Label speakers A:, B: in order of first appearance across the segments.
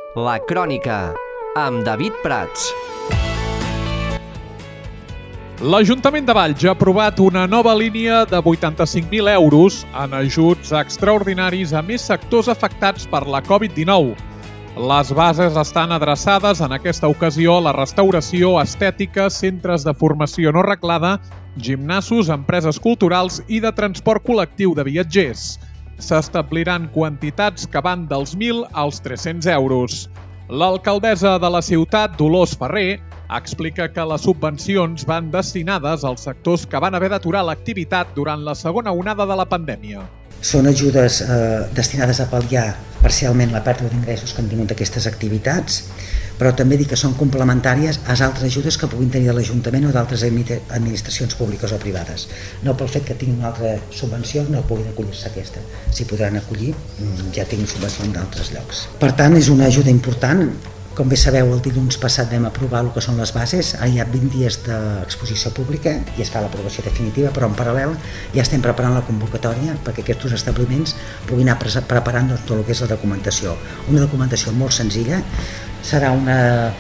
A: La Crònica, amb David Prats.
B: L'Ajuntament de Valls ha aprovat una nova línia de 85.000 euros en ajuts extraordinaris a més sectors afectats per la Covid-19. Les bases estan adreçades en aquesta ocasió a la restauració, estètica, centres de formació no reglada, gimnasos, empreses culturals i de transport col·lectiu de viatgers. S'establiran quantitats que van dels 1.000 als 300 euros. L'alcaldessa de la ciutat, Dolors Ferrer, explica que les subvencions van destinades als sectors que van haver d'aturar l'activitat durant la segona onada de la pandèmia.
C: Són ajudes destinades a pal·liar parcialment la pèrdua d'ingressos que han tingut aquestes activitats, però també dir que són complementàries a altres ajudes que puguin tenir de l'Ajuntament o d'altres administracions públiques o privades. No pel fet que tinguin una altra subvenció no puguin acollir-se a aquesta. S'hi podran acollir, ja tinguin subvencions d'altres llocs. Per tant, és una ajuda important. Com bé sabeu, el dilluns passat vam aprovar el que són les bases. Ara hi ha 20 dies d'exposició pública i es fa l'aprovació definitiva, però en paral·lel ja estem preparant la convocatòria perquè aquests establiments puguin anar preparant tot el que és la documentació. Una documentació molt senzilla, serà una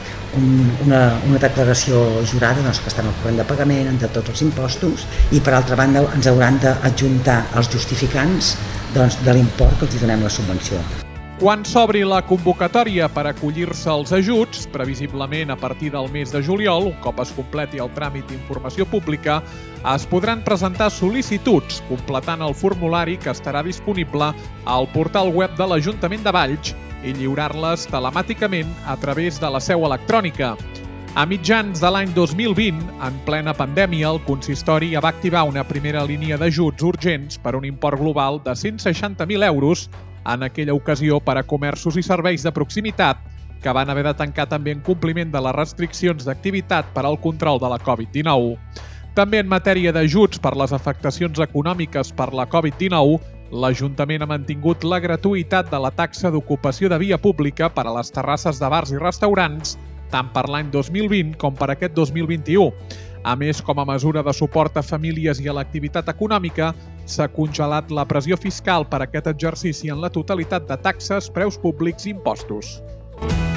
C: declaració jurada que estan al corrent de pagament de tots els impostos i per altra banda ens hauran d'adjuntar els justificants de l'import que els donem la subvenció.
B: Quan s'obri la convocatòria per acollir-se als ajuts, previsiblement a partir del mes de juliol, un cop es completi el tràmit d'informació pública, es podran presentar sol·licituds completant el formulari que estarà disponible al portal web de l'Ajuntament de Valls i lliurar-les telemàticament a través de la seu electrònica. A mitjans de l'any 2020, en plena pandèmia, el consistori va activar una primera línia d'ajuts urgents per un import global de 160.000 euros en aquella ocasió per a comerços i serveis de proximitat que van haver de tancar també en compliment de les restriccions d'activitat per al control de la Covid-19. També en matèria d'ajuts per les afectacions econòmiques per la Covid-19, l'Ajuntament ha mantingut la gratuïtat de la taxa d'ocupació de via pública per a les terrasses de bars i restaurants, tant per l'any 2020 com per aquest 2021. A més, com a mesura de suport a famílies i a l'activitat econòmica, s'ha congelat la pressió fiscal per a aquest exercici en la totalitat de taxes, preus públics i impostos.